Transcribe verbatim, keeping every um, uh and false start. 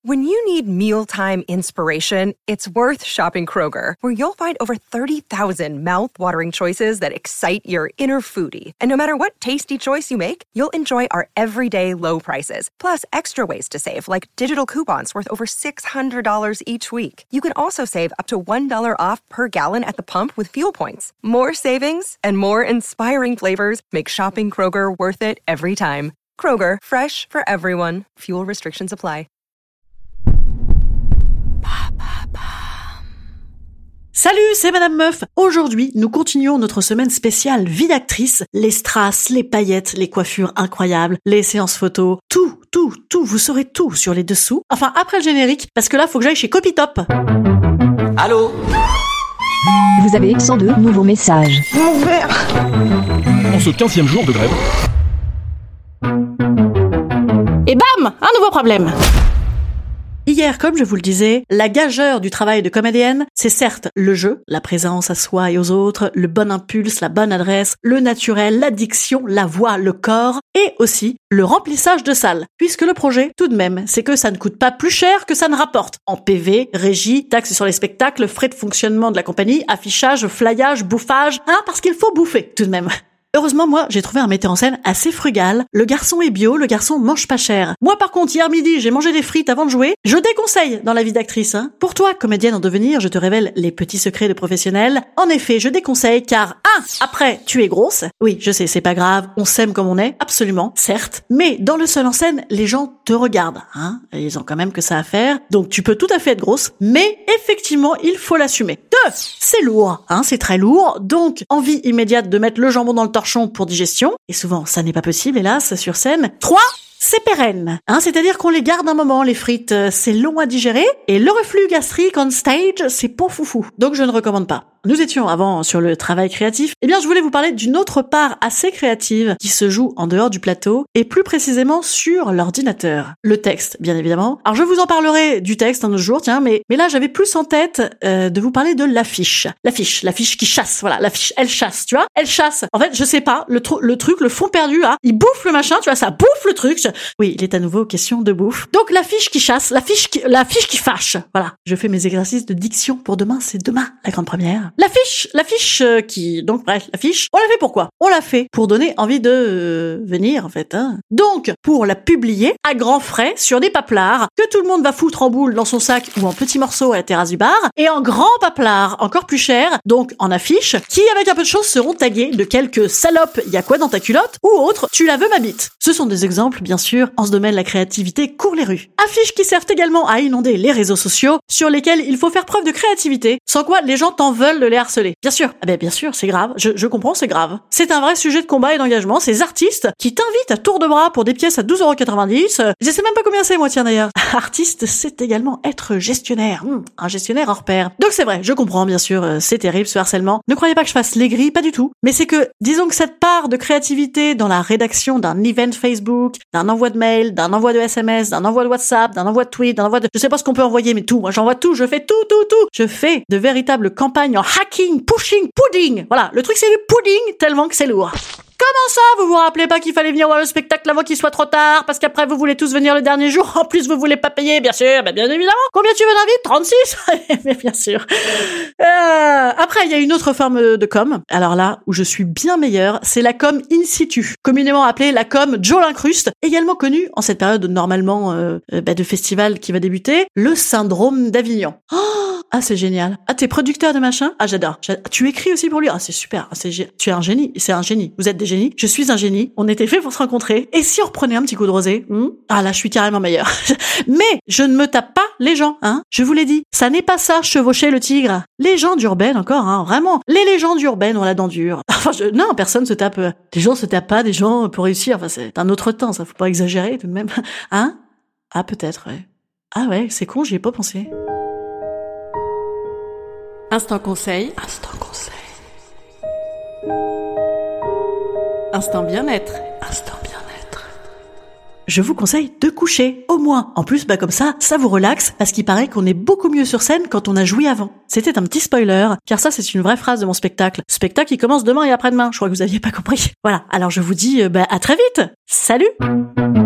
When you need mealtime inspiration, it's worth shopping Kroger, where you'll find over thirty thousand mouth-watering choices that excite your inner foodie. And no matter what tasty choice you make, you'll enjoy our everyday low prices, plus extra ways to save, like digital coupons worth over six hundred dollars each week. You can also save up to one dollar off per gallon at the pump with fuel points. More savings and more inspiring flavors make shopping Kroger worth it every time. Kroger, fresh for everyone. Fuel restrictions apply. Salut, c'est Madame Meuf. Aujourd'hui, nous continuons notre semaine spéciale vie d'actrice. Les strass, les paillettes, les coiffures incroyables, les séances photos, tout, tout, tout. Vous saurez tout sur les dessous. Enfin, après le générique, parce que là, faut que j'aille chez Copytop. Allô ? Vous avez cent deux nouveaux messages. Mon verre. En ce quinzième jour de grève. Et bam, un nouveau problème. Hier, comme je vous le disais, la gageure du travail de comédienne, c'est certes le jeu, la présence à soi et aux autres, le bon impulse, la bonne adresse, le naturel, la diction, la voix, le corps, et aussi le remplissage de salles. Puisque le projet, tout de même, c'est que ça ne coûte pas plus cher que ça ne rapporte. En P V, régie, taxes sur les spectacles, frais de fonctionnement de la compagnie, affichage, flyage, bouffage, hein, parce qu'il faut bouffer, tout de même. Heureusement, moi, j'ai trouvé un metteur en scène assez frugal. Le garçon est bio, le garçon mange pas cher. Moi, par contre, hier midi, j'ai mangé des frites avant de jouer. Je déconseille dans la vie d'actrice, hein. Pour toi, comédienne en devenir, je te révèle les petits secrets de professionnel. En effet, je déconseille car, un, après, tu es grosse. Oui, je sais, c'est pas grave, on s'aime comme on est, absolument, certes. Mais dans le seul en scène, les gens te regardent, hein. Ils ont quand même que ça à faire. Donc, tu peux tout à fait être grosse, mais effectivement, il faut l'assumer. Deux, c'est lourd, hein, c'est très lourd. Donc, envie immédiate de mettre le jambon dans le torchon pour digestion, et souvent ça n'est pas possible hélas sur scène. Trois, c'est pérenne, hein, c'est-à-dire qu'on les garde un moment, les frites, c'est long à digérer, et le reflux gastrique on stage, c'est pas foufou, donc je ne recommande pas. Nous étions avant sur le travail créatif. Eh bien, je voulais vous parler d'une autre part assez créative qui se joue en dehors du plateau et plus précisément sur l'ordinateur. Le texte, bien évidemment. Alors, je vous en parlerai du texte un autre jour, tiens, mais mais là, j'avais plus en tête euh, de vous parler de l'affiche. L'affiche, l'affiche qui chasse, voilà, l'affiche, elle chasse, tu vois, elle chasse. En fait, je sais pas, le, tr- le truc, le fond perdu, là, il bouffe le machin, tu vois, ça bouffe le truc. Oui, il est à nouveau question de bouffe. Donc, l'affiche qui chasse, l'affiche qui, l'affiche qui fâche. Voilà, je fais mes exercices de diction pour demain, c'est demain, la grande première. L'affiche, l'affiche euh, qui, donc bref, l'affiche, on l'a fait pourquoi ? On l'a fait pour donner envie de euh, venir en fait. Hein. Donc, pour la publier à grands frais sur des paplards que tout le monde va foutre en boule dans son sac ou en petits morceaux à la terrasse du bar, et en grands paplards encore plus chers, donc en affiche, qui avec un peu de chance seront tagués de quelques salopes, y a quoi dans ta culotte, ou autre, tu la veux ma bite. Ce sont des exemples, bien sûr, en ce domaine la créativité court les rues. Affiches qui servent également à inonder les réseaux sociaux, sur lesquels il faut faire preuve de créativité, sans quoi les gens t'en veulent de les harceler. Bien sûr, ah ben bien sûr, c'est grave, je, je comprends, c'est grave. C'est un vrai sujet de combat et d'engagement, ces artistes qui t'invitent à tour de bras pour des pièces à douze euros quatre-vingt-dix, euh, je sais même pas combien c'est moi tiens d'ailleurs. Artiste, c'est également être gestionnaire, mmh, un gestionnaire hors pair. Donc c'est vrai, je comprends bien sûr, euh, c'est terrible ce harcèlement. Ne croyez pas que je fasse l'aigri, pas du tout. Mais c'est que, disons que cette part de créativité dans la rédaction d'un event Facebook, d'un envoi de mail, d'un envoi de S M S, d'un envoi de WhatsApp, d'un envoi de tweet, d'un envoi de... Je sais pas ce qu'on peut envoyer, mais tout, moi j'envoie tout, je fais tout, tout, tout. Je fais de véritables campagnes en hacking, pushing, pudding. Voilà, le truc c'est du pudding tellement que c'est lourd. Comment ça, vous vous rappelez pas qu'il fallait venir voir le spectacle avant qu'il soit trop tard, parce qu'après vous voulez tous venir le dernier jour, en plus vous voulez pas payer, bien sûr, bah bien évidemment. Combien tu veux d'invites ? trente-six Mais bien sûr. Euh, après, il y a une autre forme de com. Alors là, où je suis bien meilleure, c'est la com in situ, communément appelée la com Joe l'incruste, également connue en cette période normalement euh, bah, de festival qui va débuter, le syndrome d'Avignon. Oh ah, c'est génial. Ah, t'es producteur de machin ? Ah, j'adore. j'adore. Tu écris aussi pour lui ? Ah, c'est super. Ah, c'est gé... Tu es un génie. C'est un génie. Vous êtes des génies. Je suis un génie. On était fait pour se rencontrer. Et si on reprenait un petit coup de rosé ? hmm Ah, là, je suis carrément meilleure. Mais je ne me tape pas les gens, hein. Je vous l'ai dit. Ça n'est pas ça, chevaucher le tigre. Légendes urbaines encore, hein. Vraiment. Les légendes urbaines ont la dent dure. Enfin, je... non, personne se tape. Les gens se tapent pas des gens pour réussir. Enfin, c'est un autre temps. Ça, faut pas exagérer tout de même. Hein ? Ah, peut-être, ouais. Ah ouais, c'est con, j'y ai pas pensé. Instant conseil. Instant conseil. Instant bien-être. Instant bien-être. Je vous conseille de coucher, au moins. En plus, bah comme ça, ça vous relaxe, parce qu'il paraît qu'on est beaucoup mieux sur scène quand on a joué avant. C'était un petit spoiler, car ça c'est une vraie phrase de mon spectacle. Spectacle qui commence demain et après-demain, je crois que vous aviez pas compris. Voilà, alors je vous dis, bah à très vite. Salut.